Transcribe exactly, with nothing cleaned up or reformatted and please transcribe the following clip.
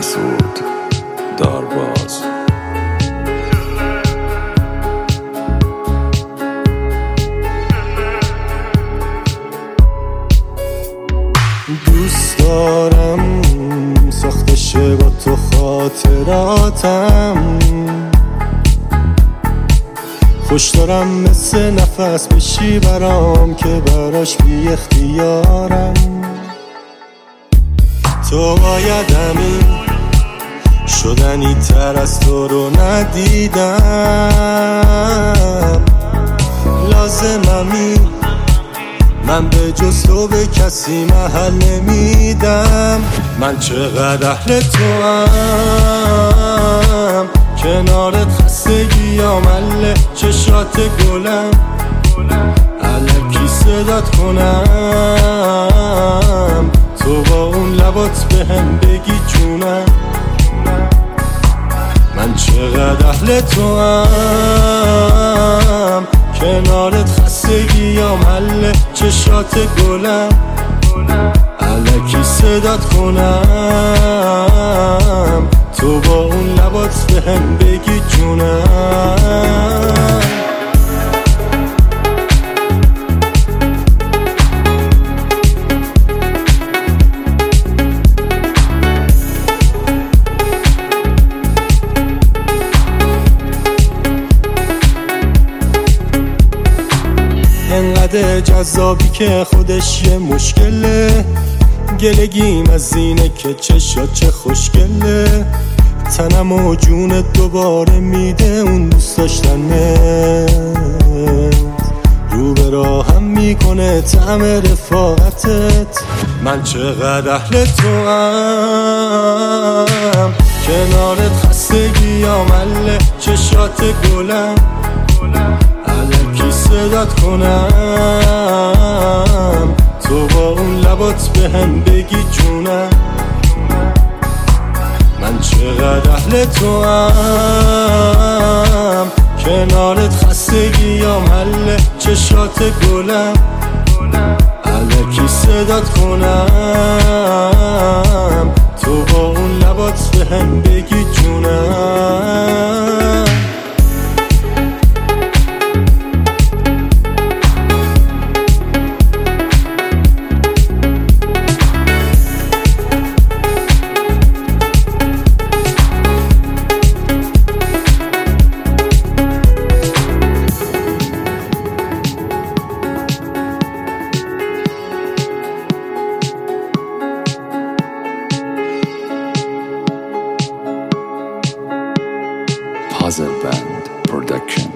مسعود دارباز. دوست دارم ساخته شه با تو خاطراتم، خوش دارم مثل نفس بشی برام که براش بی اختیارم. تو باید همین شدنی تر از تو رو ندیدم، لازممی من به جز تو به کسی محل نمیدم. من چقدر اهل تو هم، کنارت خستگی آمله چشات گلم، الکی صدات کنم تو با اون لبات به هم بگی جونم. من چقدر اهل تو هم، کنارت خستگی آمله چشات گلم، الکی صدات کنم تو با اون لبات به هم بگی جونم. انقدر جذابی که خودش یه مشکله، گلگیم از اینه که چشات چه خوشگله، تنم و جونت دوباره میده اون دوست داشتنه، رو به راهم میکنه طعم رفاقتت. من چقدر اهل تو هم، کنارت خستگی آمله چشات گلم، الکی صدات کنم تو با اون لبات به هم بگی جونم. من چقدر اهل تو هم، کنارت خستگی آمله چشات گلم، الکی صدات کنم تو با اون لبات به هم بگی جونم. Puzzle Band Production.